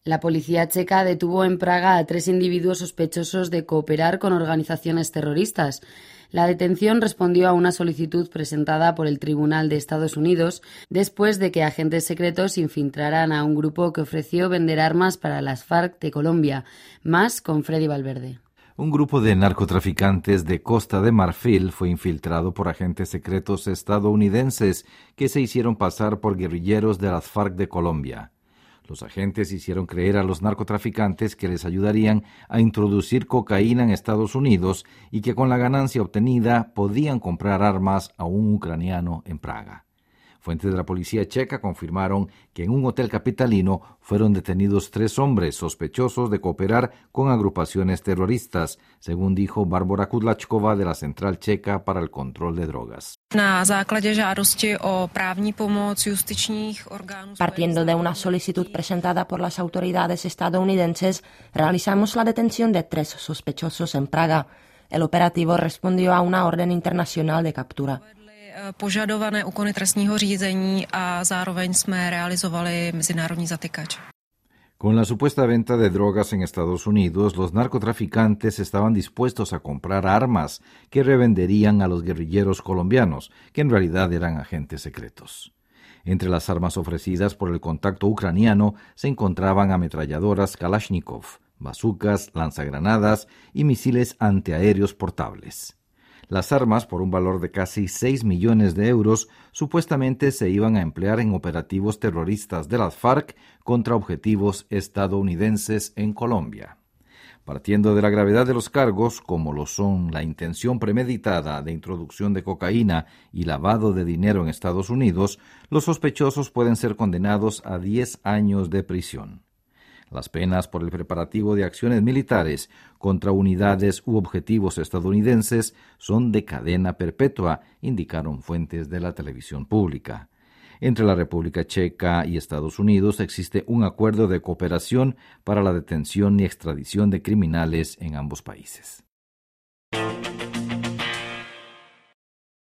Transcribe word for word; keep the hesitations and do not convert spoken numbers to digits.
La policía checa detuvo en Praga a tres individuos sospechosos de cooperar con organizaciones terroristas. La detención respondió a una solicitud presentada por el Tribunal de Estados Unidos después de que agentes secretos infiltraran a un grupo que ofreció vender armas para las FARC de Colombia. Más con Freddy Valverde. Un grupo de narcotraficantes de Costa de Marfil fue infiltrado por agentes secretos estadounidenses que se hicieron pasar por guerrilleros de las FARC de Colombia. Los agentes hicieron creer a los narcotraficantes que les ayudarían a introducir cocaína en Estados Unidos y que con la ganancia obtenida podían comprar armas a un ucraniano en Praga. Fuentes de la policía checa confirmaron que en un hotel capitalino fueron detenidos tres hombres sospechosos de cooperar con agrupaciones terroristas, según dijo Bárbara Kudlačková de la Central Checa para el Control de Drogas. Partiendo de una solicitud presentada por las autoridades estadounidenses, realizamos la detención de tres sospechosos en Praga. El operativo respondió a una orden internacional de captura. Požadované úkony trestního řízení a zároveň jsme realizovali mezinárodní zatykač. Con la supuesta venta de drogas en Estados Unidos, los narcotraficantes estaban dispuestos a comprar armas que revenderían a los guerrilleros colombianos, que en realidad eran agentes secretos. Entre las armas ofrecidas por el contacto ucraniano se encontraban ametralladoras Kalashnikov, bazucas, lanzagranadas y misiles antiaéreos portables. Las armas, por un valor de casi seis millones de euros, supuestamente se iban a emplear en operativos terroristas de las FARC contra objetivos estadounidenses en Colombia. Partiendo de la gravedad de los cargos, como lo son la intención premeditada de introducción de cocaína y lavado de dinero en Estados Unidos, los sospechosos pueden ser condenados a diez años de prisión. Las penas por el preparativo de acciones militares contra unidades u objetivos estadounidenses son de cadena perpetua, indicaron fuentes de la televisión pública. Entre la República Checa y Estados Unidos existe un acuerdo de cooperación para la detención y extradición de criminales en ambos países.